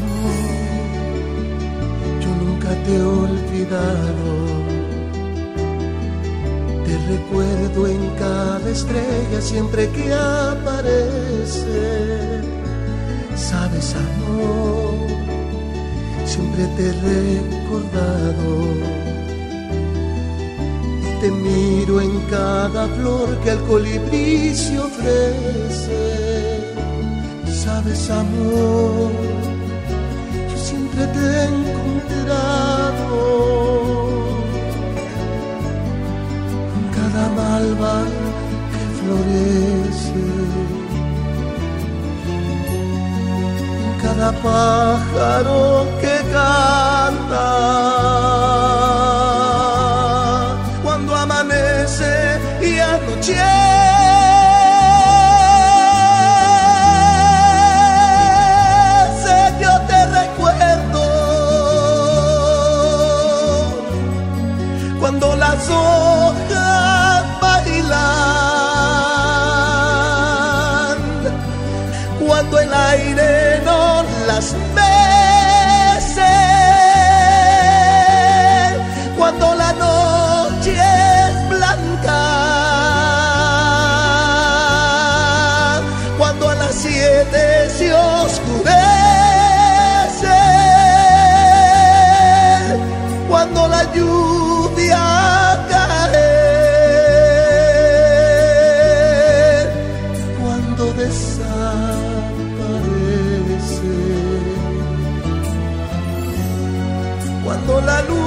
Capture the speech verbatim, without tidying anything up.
amor, yo nunca te he olvidado. Te recuerdo en cada estrella siempre que aparece. Sabes, amor, siempre te he recordado. Te miro en cada flor que el colibrí se ofrece. Sabes, amor, yo siempre te he encontrado. En cada malva que florece, en cada pájaro que canta. Cuando amanece y anochece, yo te recuerdo. Cuando las hojas bailan, cuando el aire no las mece, cuando la noche es blanca, cuando a las siete se oscurece, cuando la lluvia cae, cuando desaparece, cuando la luz